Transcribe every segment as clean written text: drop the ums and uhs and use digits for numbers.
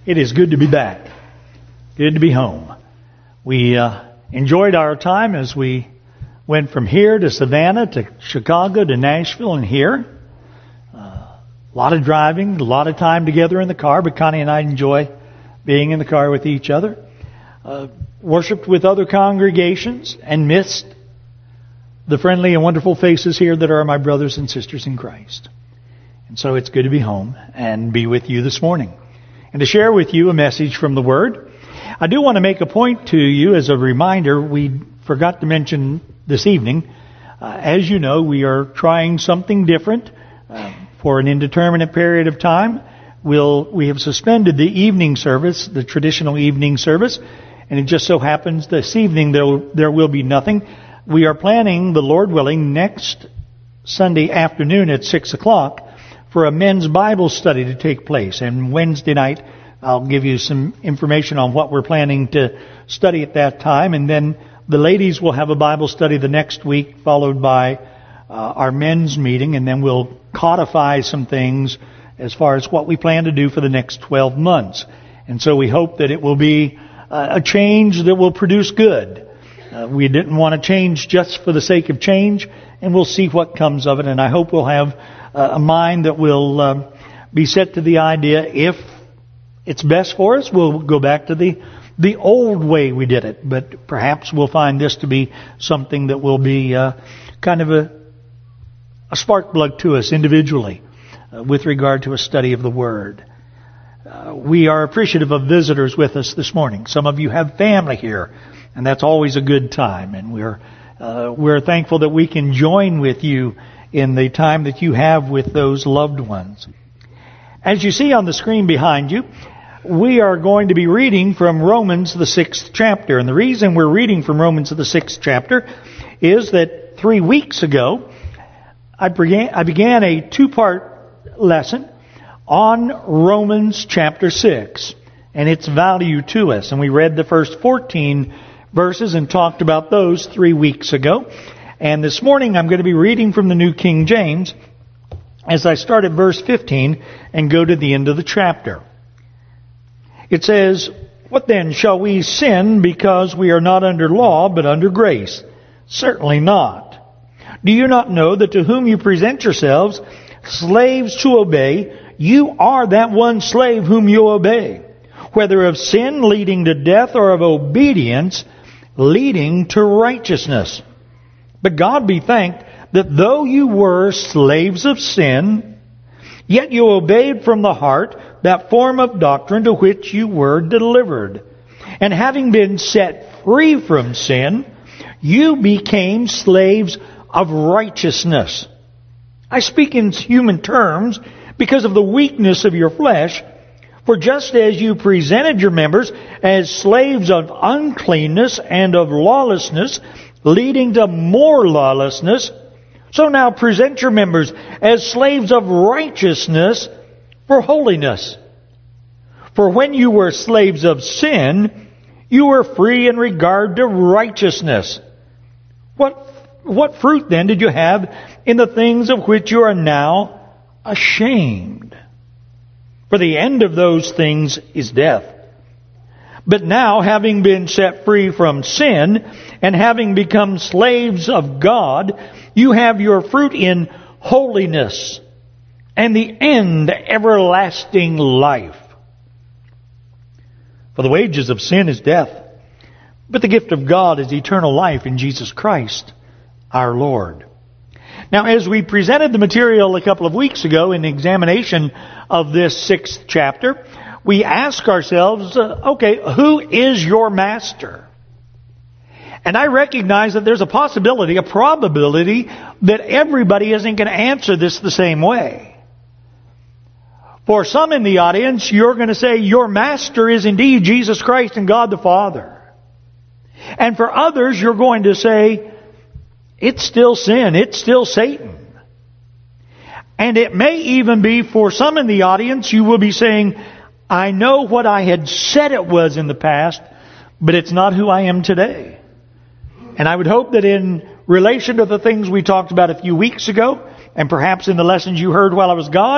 It is good to be back. Good to be home. We enjoyed our time as we went from here to Savannah to Chicago to Nashville and here. A lot of driving, a lot of time together in the car, but Connie and I enjoy being in the car with each other. Worshipped with other congregations and missed the friendly and wonderful faces here that are my brothers and sisters in Christ. And so it's good to be home and be with you this morning and to share with you a message from the Word. I do want to make a point to you as a reminder. We forgot to mention this evening. As you know, we are trying something different for an indeterminate period of time. We have suspended the evening service, the traditional evening service, and it just so happens this evening there will be nothing. We are planning, the Lord willing, next Sunday afternoon at 6 o'clock for a men's Bible study to take place. And Wednesday night, I'll give you some information on what we're planning to study at that time. And then the ladies will have a Bible study the next week, followed by our men's meeting. And then we'll codify some things as far as what we plan to do for the next 12 months. And so we hope that it will be a change that will produce good. We didn't want to change just for the sake of change, and we'll see what comes of it. And I hope we'll have a mind that will be set to the idea, if it's best for us, we'll go back to the old way we did it. But perhaps we'll find this to be something that will be kind of a spark plug to us individually with regard to a study of the Word. We are appreciative of visitors with us this morning. Some of you have family here, and that's always a good time. And we're thankful that we can join with you in the time that you have with those loved ones. As you see on the screen behind you, we are going to be reading from Romans, the 6th chapter. And the reason we're reading from Romans, the 6th chapter, is that 3 weeks ago, I began a two-part lesson on Romans chapter 6 and its value to us. And we read the first 14 verses and talked about those 3 weeks ago. And this morning I'm going to be reading from the New King James as I start at verse 15 and go to the end of the chapter. It says, "What then, shall we sin because we are not under law but under grace? Certainly not. Do you not know that to whom you present yourselves slaves to obey, you are that one slave whom you obey, whether of sin leading to death or of obedience leading to righteousness? But God be thanked that though you were slaves of sin, yet you obeyed from the heart that form of doctrine to which you were delivered. And having been set free from sin, you became slaves of righteousness. I speak in human terms because of the weakness of your flesh. For just as you presented your members as slaves of uncleanness and of lawlessness, leading to more lawlessness, so now present your members as slaves of righteousness for holiness. For when you were slaves of sin, you were free in regard to righteousness. What fruit then did you have in the things of which you are now ashamed? For the end of those things is death. But now, having been set free from sin and having become slaves of God, you have your fruit in holiness and the end everlasting life. For the wages of sin is death, but the gift of God is eternal life in Jesus Christ our Lord." Now, as we presented the material a couple of weeks ago in examination of this 6th chapter, we ask ourselves, okay, who is your master? And I recognize that there's a possibility, a probability, that everybody isn't going to answer this the same way. For some in the audience, you're going to say, your master is indeed Jesus Christ and God the Father. And for others, you're going to say, it's still sin. It's still Satan. And it may even be for some in the audience, you will be saying, I know what I had said it was in the past, but it's not who I am today. And I would hope that in relation to the things we talked about a few weeks ago, and perhaps in the lessons you heard while I was gone,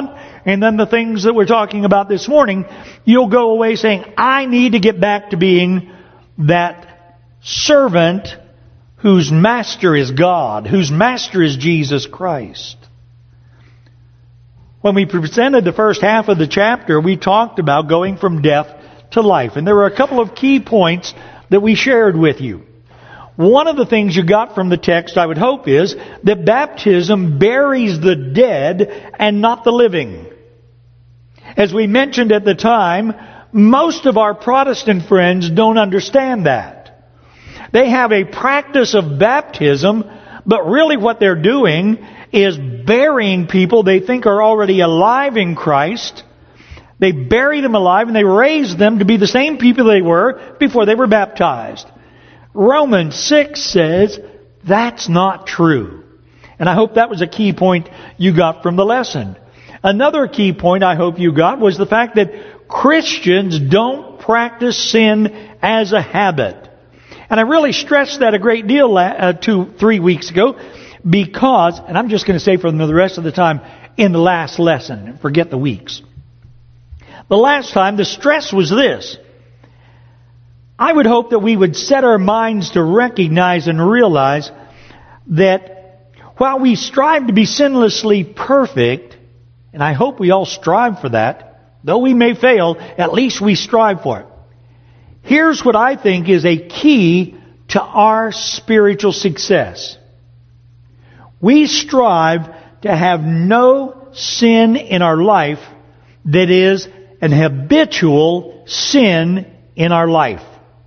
and then the things that we're talking about this morning, you'll go away saying, I need to get back to being that servant whose master is God, whose master is Jesus Christ. When we presented the first half of the chapter, we talked about going from death to life. And there were a couple of key points that we shared with you. One of the things you got from the text, I would hope, is that baptism buries the dead and not the living. As we mentioned at the time, most of our Protestant friends don't understand that. They have a practice of baptism, but really what they're doing is burying people they think are already alive in Christ. They bury them alive and they raise them to be the same people they were before they were baptized. Romans 6 says that's not true. And I hope that was a key point you got from the lesson. Another key point I hope you got was the fact that Christians don't practice sin as a habit. And I really stressed that a great deal 3 weeks ago because, and I'm just going to say for the rest of the time, in the last lesson, forget the weeks. The last time, the stress was this. I would hope that we would set our minds to recognize and realize that while we strive to be sinlessly perfect, and I hope we all strive for that, though we may fail, at least we strive for it. Here's what I think is a key to our spiritual success. We strive to have no sin in our life that is an habitual sin in our life.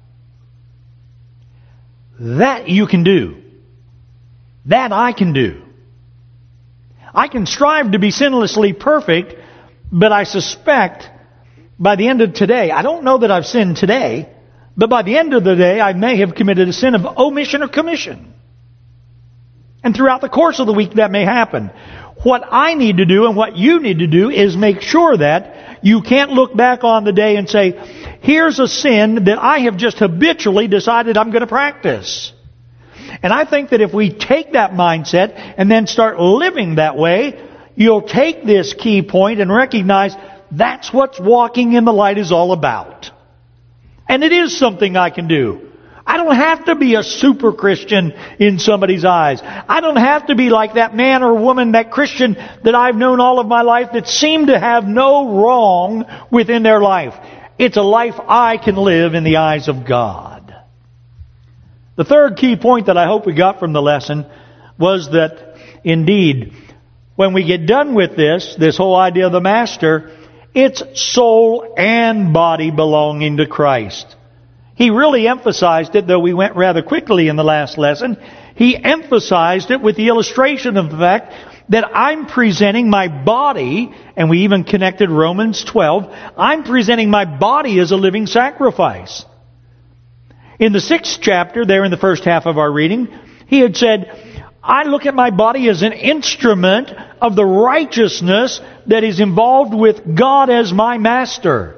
That you can do. That I can do. I can strive to be sinlessly perfect, but I suspect by the end of today, I don't know that I've sinned today, but by the end of the day, I may have committed a sin of omission or commission. And throughout the course of the week, that may happen. What I need to do and what you need to do is make sure that you can't look back on the day and say, here's a sin that I have just habitually decided I'm going to practice. And I think that if we take that mindset and then start living that way, you'll take this key point and recognize that's what walking in the light is all about. And it is something I can do. I don't have to be a super Christian in somebody's eyes. I don't have to be like that man or woman, that Christian that I've known all of my life that seemed to have no wrong within their life. It's a life I can live in the eyes of God. The third key point that I hope we got from the lesson was that, indeed, when we get done with this whole idea of the Master, it's soul and body belonging to Christ. He really emphasized it, though we went rather quickly in the last lesson. He emphasized it with the illustration of the fact that I'm presenting my body, and we even connected Romans 12, I'm presenting my body as a living sacrifice. In the 6th chapter, there in the first half of our reading, he had said, I look at my body as an instrument of the righteousness that is involved with God as my master.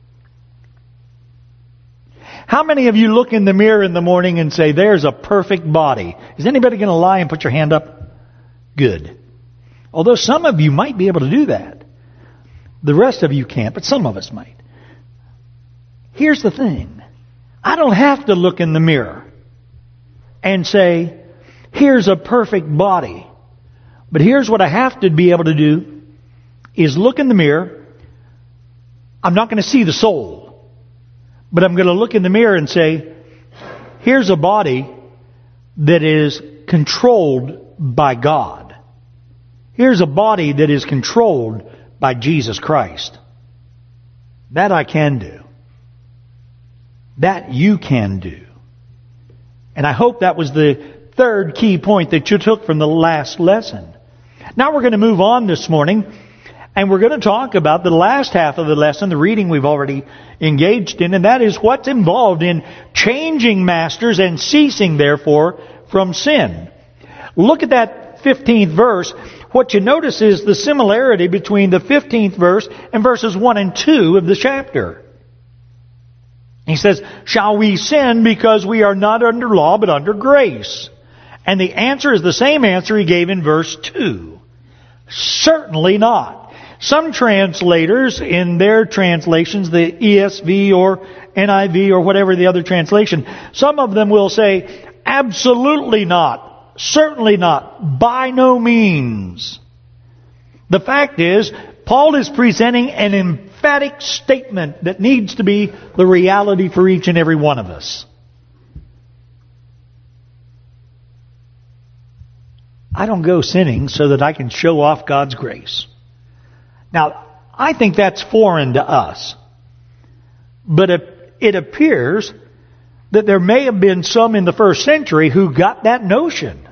How many of you look in the mirror in the morning and say, there's a perfect body? Is anybody going to lie and put your hand up? Good. Although some of you might be able to do that. The rest of you can't, but some of us might. Here's the thing. I don't have to look in the mirror and say, here's a perfect body. But here's what I have to be able to do is look in the mirror. I'm not going to see the soul. But I'm going to look in the mirror and say, here's a body that is controlled by God. Here's a body that is controlled by Jesus Christ. That I can do. That you can do. And I hope that was the third key point that you took from the last lesson. Now we're going to move on this morning, and we're going to talk about the last half of the lesson, the reading we've already engaged in, and that is what's involved in changing masters and ceasing, therefore, from sin. Look at that 15th verse. What you notice is the similarity between the 15th verse and verses 1 and 2 of the chapter. He says, shall we sin because we are not under law but under grace? And the answer is the same answer he gave in verse 2. Certainly not. Some translators, in their translations, the ESV or NIV or whatever the other translation, some of them will say, absolutely not, certainly not, by no means. The fact is, Paul is presenting an emphatic statement that needs to be the reality for each and every one of us. I don't go sinning so that I can show off God's grace. Now, I think that's foreign to us. But it appears that there may have been some in the first century who got that notion.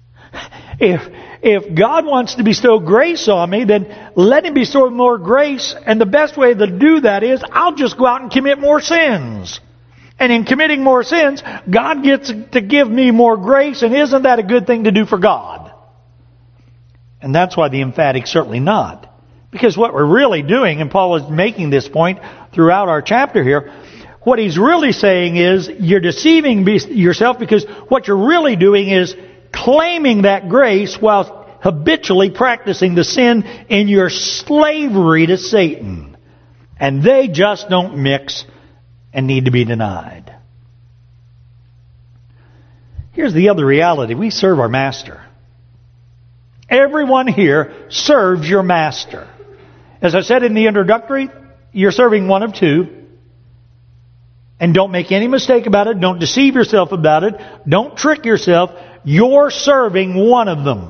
If God wants to bestow grace on me, then let Him bestow more grace. And the best way to do that is I'll just go out and commit more sins. And in committing more sins, God gets to give me more grace. And isn't that a good thing to do for God? And that's why the emphatic certainly not. Because what we're really doing, and Paul is making this point throughout our chapter here, what he's really saying is you're deceiving yourself, because what you're really doing is claiming that grace while habitually practicing the sin in your slavery to Satan. And they just don't mix and need to be denied. Here's the other reality. We serve our master. Everyone here serves your master. As I said in the introductory, you're serving one of two. And don't make any mistake about it. Don't deceive yourself about it. Don't trick yourself. You're serving one of them.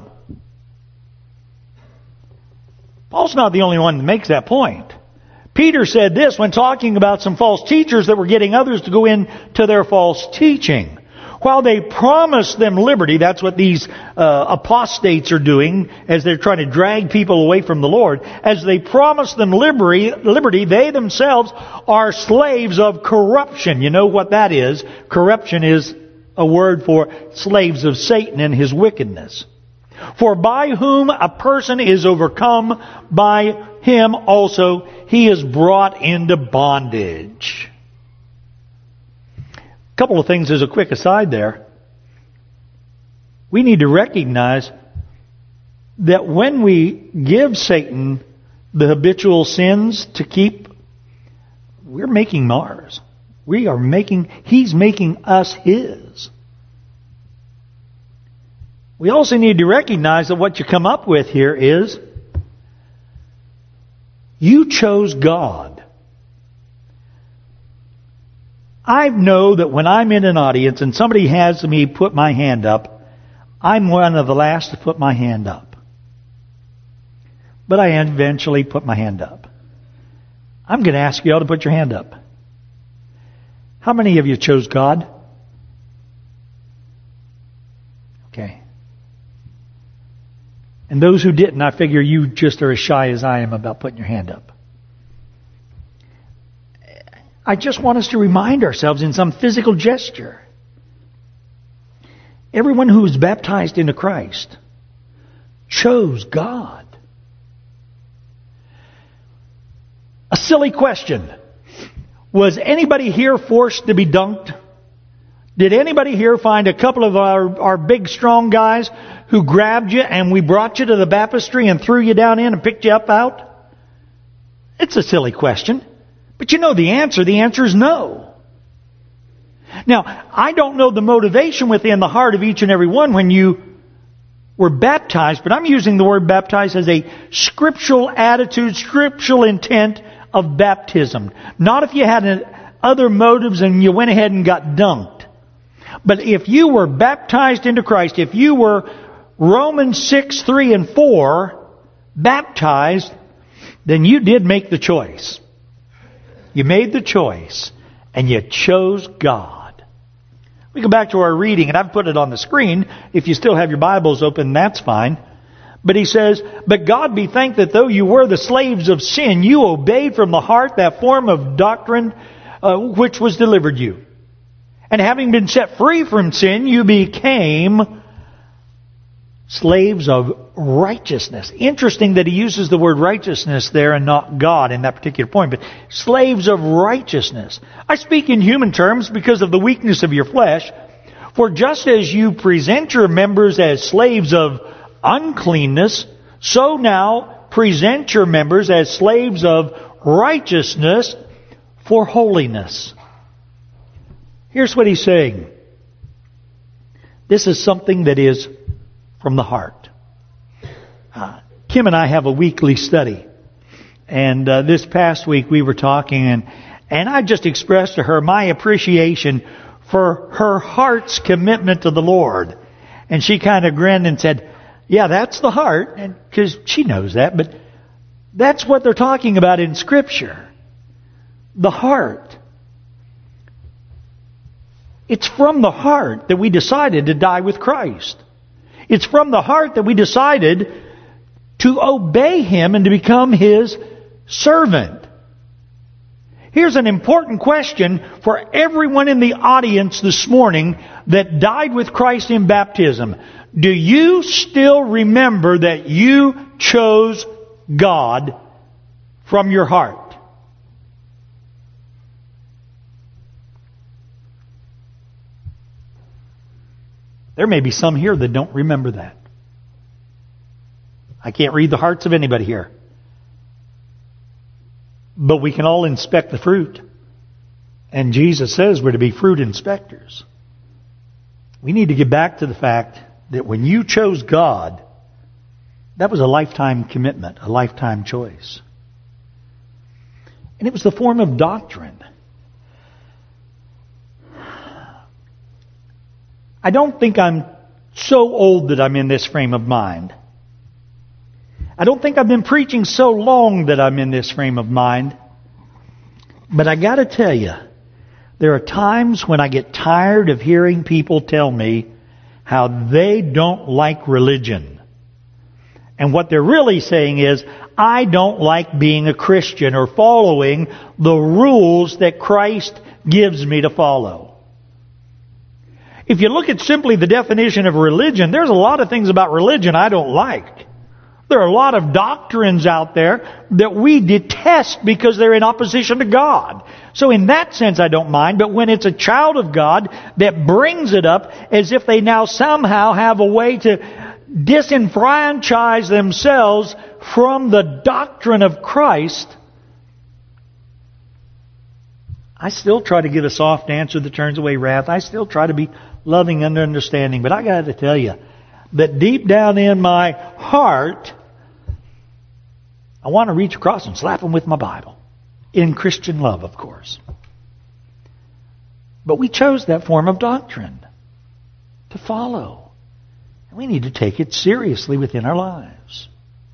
Paul's not the only one that makes that point. Peter said this when talking about some false teachers that were getting others to go into their false teaching. While they promised them liberty, that's what these apostates are doing as they're trying to drag people away from the Lord. As they promise them liberty, they themselves are slaves of corruption. You know what that is? Corruption is a word for slaves of Satan and his wickedness. For by whom a person is overcome, by him also he is brought into bondage. A couple of things as a quick aside there. We need to recognize that when we give Satan the habitual sins to keep, we're making ours. He's making us his. We also need to recognize that what you come up with here is you chose God. I know that when I'm in an audience and somebody has me put my hand up, I'm one of the last to put my hand up. But I eventually put my hand up. I'm going to ask you all to put your hand up. How many of you chose God? Okay. And those who didn't, I figure you just are as shy as I am about putting your hand up. I just want us to remind ourselves in some physical gesture. Everyone who was baptized into Christ chose God. A silly question. Was anybody here forced to be dunked? Did anybody here find a couple of our big strong guys who grabbed you and we brought you to the baptistry and threw you down in and picked you up out? It's a silly question. But you know the answer. The answer is no. Now, I don't know the motivation within the heart of each and every one when you were baptized, but I'm using the word baptized as a scriptural attitude, scriptural intent of baptism. Not if you had other motives and you went ahead and got dunked. But if you were baptized into Christ, if you were Romans 6, 3, and 4 baptized, then you did make the choice. You made the choice, and you chose God. We go back to our reading, and I've put it on the screen. If you still have your Bibles open, that's fine. But he says, "But God be thanked that though you were the slaves of sin, you obeyed from the heart that form of doctrine which was delivered you. And having been set free from sin, you became slaves of righteousness." Interesting that he uses the word righteousness there and not God in that particular point. But slaves of righteousness. I speak in human terms because of the weakness of your flesh. For just as you present your members as slaves of uncleanness, so now present your members as slaves of righteousness for holiness. Here's what he's saying. This is something that is from the heart. Kim and I have a weekly study. And this past week we were talking, and I just expressed to her my appreciation for her heart's commitment to the Lord. And she kind of grinned and said, yeah, that's the heart, because she knows that, but that's what they're talking about in Scripture. The heart. It's from the heart that we decided to die with Christ. It's from the heart that we decided to obey Him and to become His servant. Here's an important question for everyone in the audience this morning that died with Christ in baptism. Do you still remember that you chose God from your heart? There may be some here that don't remember that. I can't read the hearts of anybody here. But we can all inspect the fruit. And Jesus says we're to be fruit inspectors. We need to get back to the fact that when you chose God, that was a lifetime commitment, a lifetime choice. And it was the form of doctrine. I don't think I'm so old that I'm in this frame of mind. I don't think I've been preaching so long that I'm in this frame of mind. But I got to tell you, there are times when I get tired of hearing people tell me how they don't like religion. And what they're really saying is, I don't like being a Christian or following the rules that Christ gives me to follow. If you look at simply the definition of religion, there's a lot of things about religion I don't like. There are a lot of doctrines out there that we detest because they're in opposition to God. So in that sense I don't mind, but when it's a child of God that brings it up as if they now somehow have a way to disenfranchise themselves from the doctrine of Christ, I still try to give a soft answer that turns away wrath. I still try to be loving and understanding. But I got to tell you that deep down in my heart, I want to reach across and slap them with my Bible. In Christian love, of course. But we chose that form of doctrine to follow. And we need to take it seriously within our lives.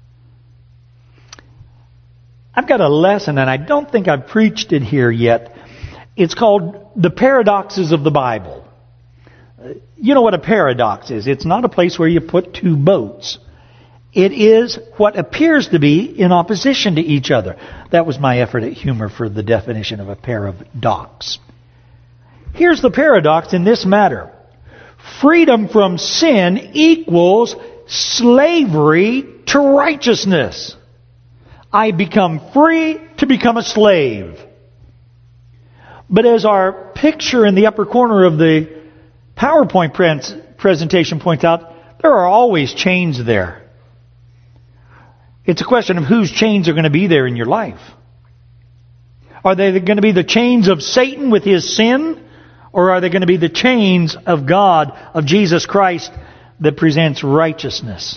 I've got a lesson, and I don't think I've preached it here yet. It's called The Paradoxes of the Bible. You know what a paradox is. It's not a place where you put two boats. It is what appears to be in opposition to each other. That was my effort at humor for the definition of a pair of docks. Here's the paradox in this matter. Freedom from sin equals slavery to righteousness. I become free to become a slave. But as our picture in the upper corner of the PowerPoint presentation points out, there are always chains there. It's a question of whose chains are going to be there in your life. Are they going to be the chains of Satan with his sin? Or are they going to be the chains of God, of Jesus Christ, that presents righteousness?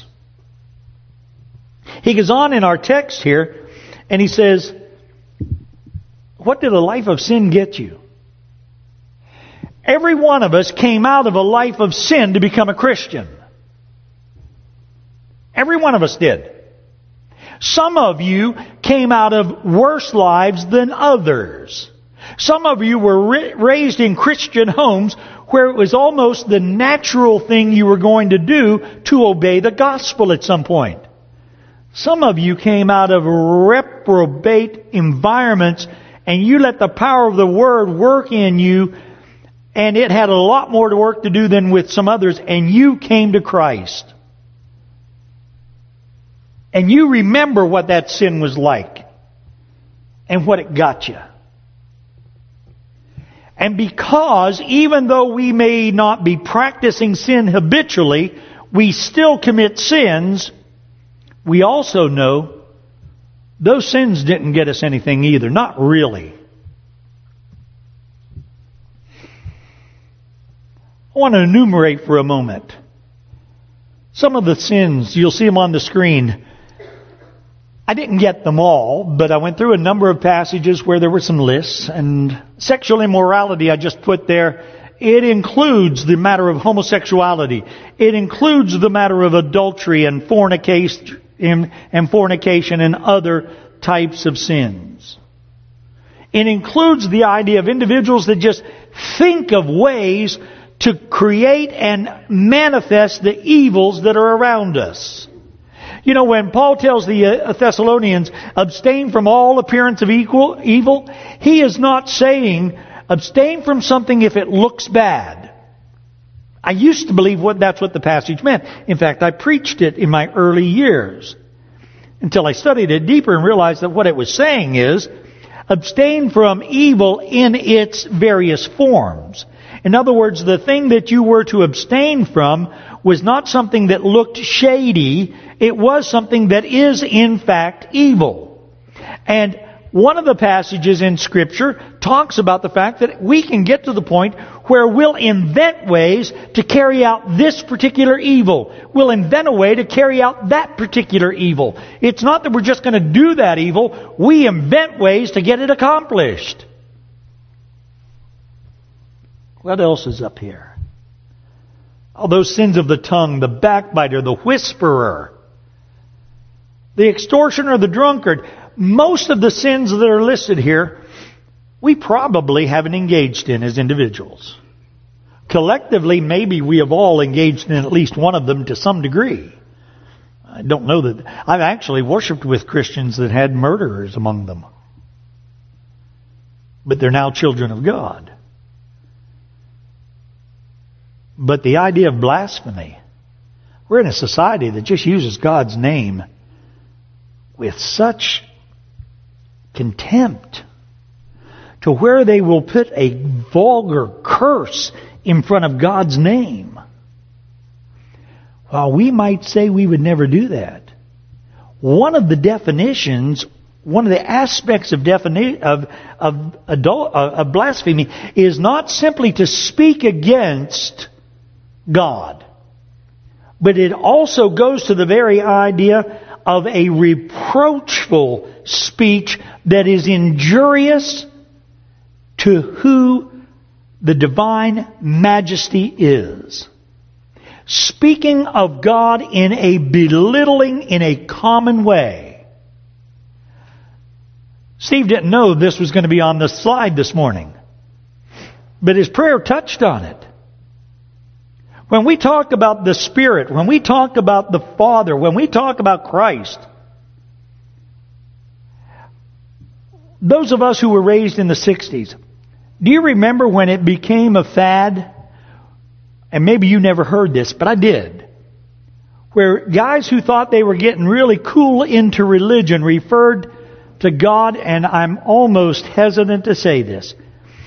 He goes on in our text here, and he says, what did a life of sin get you? Every one of us came out of a life of sin to become a Christian. Every one of us did. Some of you came out of worse lives than others. Some of you were raised in Christian homes where it was almost the natural thing you were going to do to obey the gospel at some point. Some of you came out of reprobate environments and you let the power of the Word work in you, and it had a lot more work to do than with some others, and you came to Christ. And you remember what that sin was like and what it got you. And because even though we may not be practicing sin habitually, we still commit sins, we also know those sins didn't get us anything either. Not really. I want to enumerate for a moment some of the sins. You'll see them on the screen. I didn't get them all, but I went through a number of passages where there were some lists. And sexual immorality I just put there. It includes the matter of homosexuality. It includes the matter of adultery and fornication and other types of sins. It includes the idea of individuals that just think of ways to create and manifest the evils that are around us. You know, when Paul tells the Thessalonians, abstain from all appearance of evil, he is not saying, abstain from something if it looks bad. I used to believe that's what the passage meant. In fact, I preached it in my early years until I studied it deeper and realized that what it was saying is, abstain from evil in its various forms. In other words, the thing that you were to abstain from was not something that looked shady. It was something that is in fact evil. And one of the passages in Scripture talks about the fact that we can get to the point where we'll invent ways to carry out this particular evil. We'll invent a way to carry out that particular evil. It's not that we're just going to do that evil. We invent ways to get it accomplished. What else is up here? All those sins of the tongue, the backbiter, the whisperer, the extortioner, the drunkard. Most of the sins that are listed here, we probably haven't engaged in as individuals. Collectively, maybe we have all engaged in at least one of them to some degree. I don't know that. I've actually worshipped with Christians that had murderers among them. But they're now children of God. But the idea of blasphemy, we're in a society that just uses God's name with such contempt to where they will put a vulgar curse in front of God's name. While we might say we would never do that, one of the definitions, one of the aspects of blasphemy is not simply to speak against God, but it also goes to the very idea of a reproachful speech that is injurious to who the divine majesty is. Speaking of God in a belittling, in a common way. Steve didn't know this was going to be on the slide this morning, but his prayer touched on it. When we talk about the Spirit, when we talk about the Father, when we talk about Christ, those of us who were raised in the 60s, do you remember when it became a fad? And maybe you never heard this, but I did. Where guys who thought they were getting really cool into religion referred to God, and I'm almost hesitant to say this,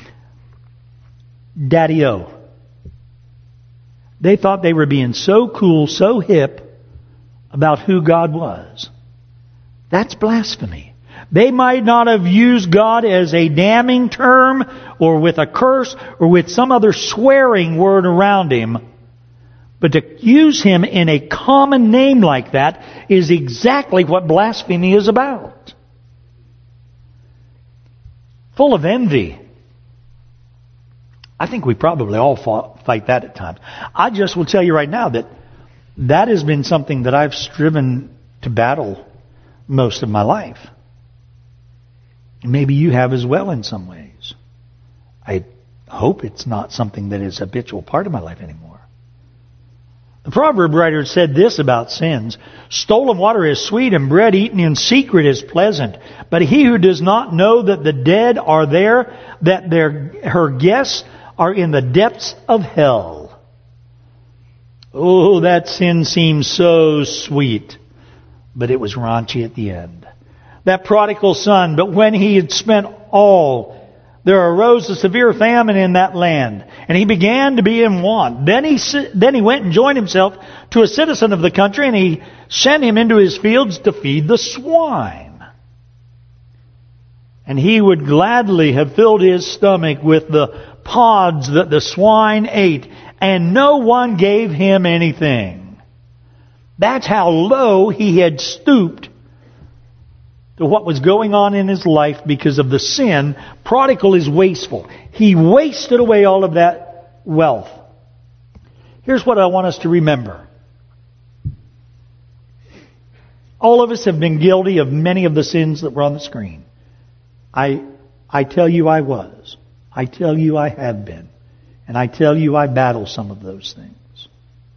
Daddy-O. They thought they were being so cool, so hip about who God was. That's blasphemy. They might not have used God as a damning term or with a curse or with some other swearing word around Him. But to use Him in a common name like that is exactly what blasphemy is about. Full of envy. I think we probably all fight that at times. I just will tell you right now that has been something that I've striven to battle most of my life. Maybe you have as well in some ways. I hope it's not something that is a habitual part of my life anymore. The proverb writer said this about sins. Stolen water is sweet and bread eaten in secret is pleasant. But he who does not know that the dead are there, that her guests are in the depths of hell. Oh, that sin seems so sweet, but it was raunchy at the end. That prodigal son, but when he had spent all, there arose a severe famine in that land, and he began to be in want. Then he went and joined himself to a citizen of the country, and he sent him into his fields to feed the swine. And he would gladly have filled his stomach with the pods that the swine ate, and no one gave him anything. That's how low he had stooped to what was going on in his life because of the sin. Prodigal is wasteful. He wasted away all of that wealth. Here's what I want us to remember. All of us have been guilty of many of the sins that were on the screen. I tell you I was. I tell you I have been. And I tell you I battle some of those things.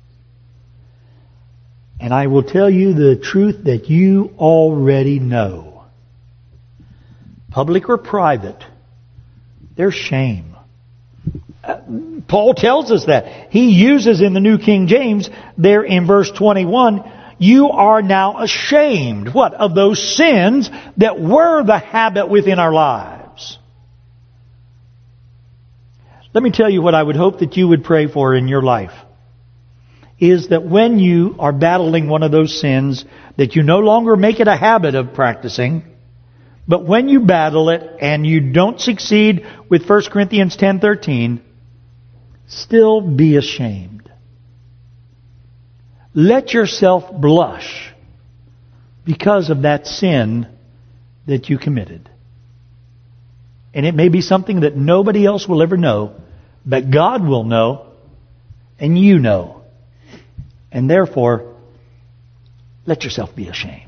And I will tell you the truth that you already know. Public or private, there's shame. Paul tells us that. He uses in the New King James there in verse 21, you are now ashamed. What? Of those sins that were the habit within our lives. Let me tell you what I would hope that you would pray for in your life. Is that when you are battling one of those sins, that you no longer make it a habit of practicing, but when you battle it and you don't succeed with 1 Corinthians 10:13, still be ashamed. Let yourself blush because of that sin that you committed. And it may be something that nobody else will ever know, but God will know, and you know. And therefore, let yourself be ashamed.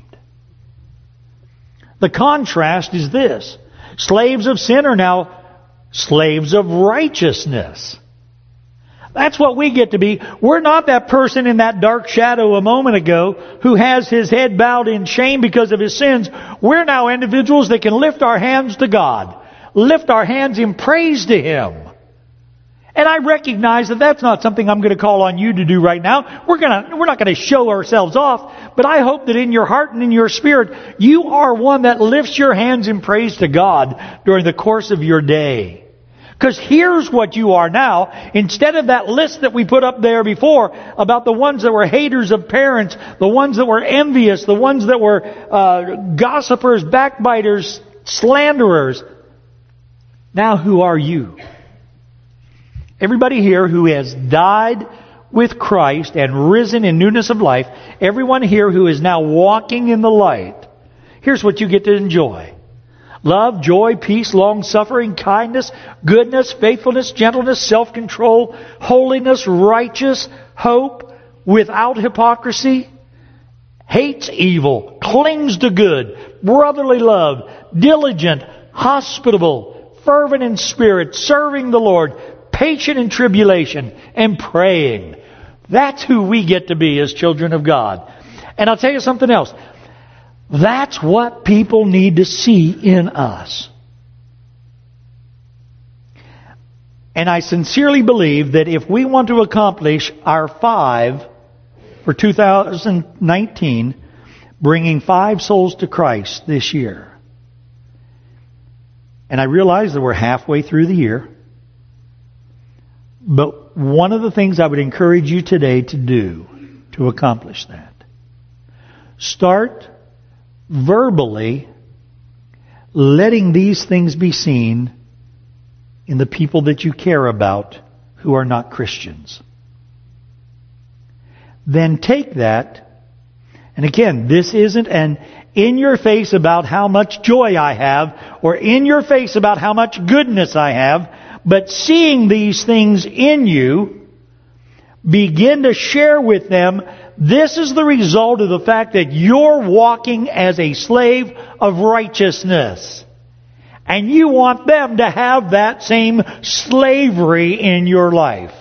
The contrast is this. Slaves of sin are now slaves of righteousness. That's what we get to be. We're not that person in that dark shadow a moment ago who has his head bowed in shame because of his sins. We're now individuals that can lift our hands to God. Lift our hands in praise to Him. And I recognize that that's not something I'm going to call on you to do right now. We're not going to show ourselves off. But I hope that in your heart and in your spirit, you are one that lifts your hands in praise to God during the course of your day. Because here's what you are now. Instead of that list that we put up there before about the ones that were haters of parents, the ones that were envious, the ones that were gossipers, backbiters, slanderers. Now who are you? Everybody here who has died with Christ and risen in newness of life, everyone here who is now walking in the light, here's what you get to enjoy. Love, joy, peace, long-suffering, kindness, goodness, faithfulness, gentleness, self-control, holiness, righteous, hope, without hypocrisy, hates evil, clings to good, brotherly love, diligent, hospitable, fervent in spirit, serving the Lord, patient in tribulation, and praying. That's who we get to be as children of God. And I'll tell you something else. That's what people need to see in us. And I sincerely believe that if we want to accomplish our 5 for 2019, bringing 5 souls to Christ this year. And I realize that we're halfway through the year. But one of the things I would encourage you today to do to accomplish that, start verbally letting these things be seen in the people that you care about who are not Christians. Then take that, and again, this isn't an in your face about how much joy I have, or in your face about how much goodness I have, but seeing these things in you, begin to share with them, this is the result of the fact that you're walking as a slave of righteousness. And you want them to have that same slavery in your life.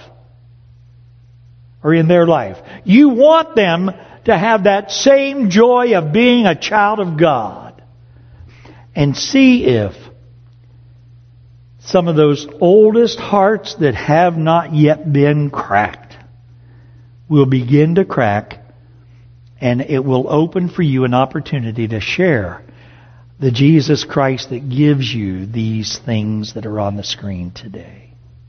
Or in their life. You want them to have that same joy of being a child of God. And see if some of those oldest hearts that have not yet been cracked will begin to crack, and it will open for you an opportunity to share the Jesus Christ that gives you these things that are on the screen today.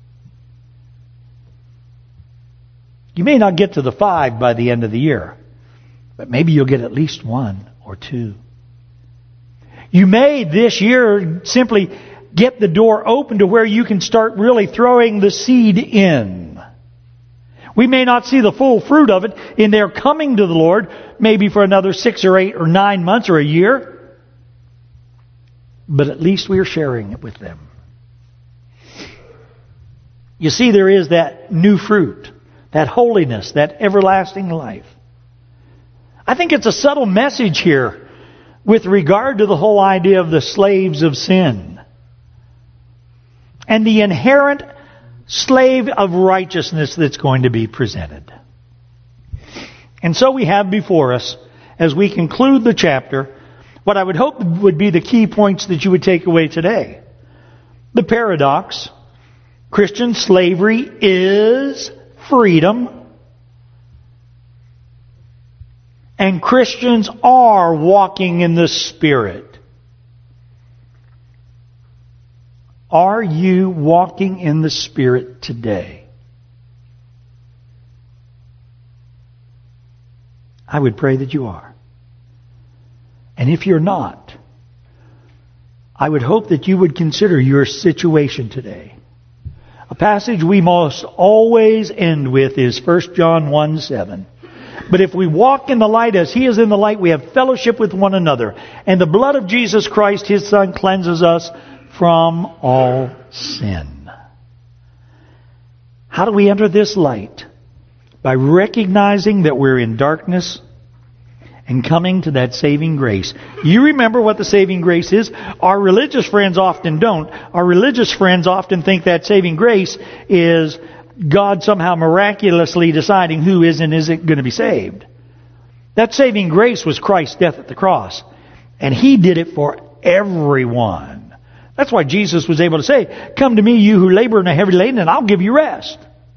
You may not get to the 5 by the end of the year, but maybe you'll get at least 1 or 2. You may this year simply get the door open to where you can start really throwing the seed in. We may not see the full fruit of it in their coming to the Lord, maybe for another 6 or 8 or 9 months or a year. But at least we are sharing it with them. You see, there is that new fruit, that holiness, that everlasting life. I think it's a subtle message here with regard to the whole idea of the slaves of sin and the inherent slave of righteousness that's going to be presented. And so we have before us, as we conclude the chapter, what I would hope would be the key points that you would take away today. The paradox: Christian slavery is freedom, and Christians are walking in the Spirit. Are you walking in the Spirit today? I would pray that you are. And if you're not, I would hope that you would consider your situation today. A passage we must always end with is 1 John 1:7. But if we walk in the light as He is in the light, we have fellowship with one another. And the blood of Jesus Christ, His Son, cleanses us from all sin. How do we enter this light? By recognizing that we're in darkness and coming to that saving grace. You remember what the saving grace is? Our religious friends often don't. Our religious friends often think that saving grace is God somehow miraculously deciding who is and isn't going to be saved. That saving grace was Christ's death at the cross. And He did it for everyone. That's why Jesus was able to say, "Come to me, you who labor and are heavy laden, and I'll give you rest."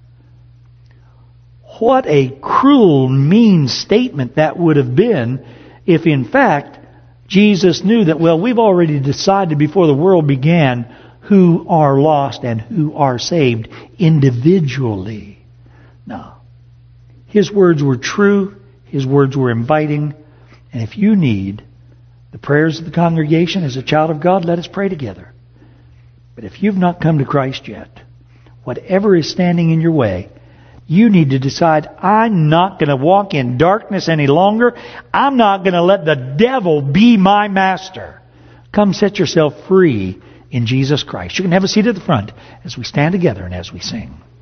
What a cruel, mean statement that would have been if, in fact, Jesus knew that, well, we've already decided before the world began who are lost and who are saved individually. No. His words were true. His words were inviting. And if you need the prayers of the congregation as a child of God, let us pray together. But if you've not come to Christ yet, whatever is standing in your way, you need to decide, I'm not going to walk in darkness any longer. I'm not going to let the devil be my master. Come set yourself free in Jesus Christ. You can have a seat at the front as we stand together and as we sing.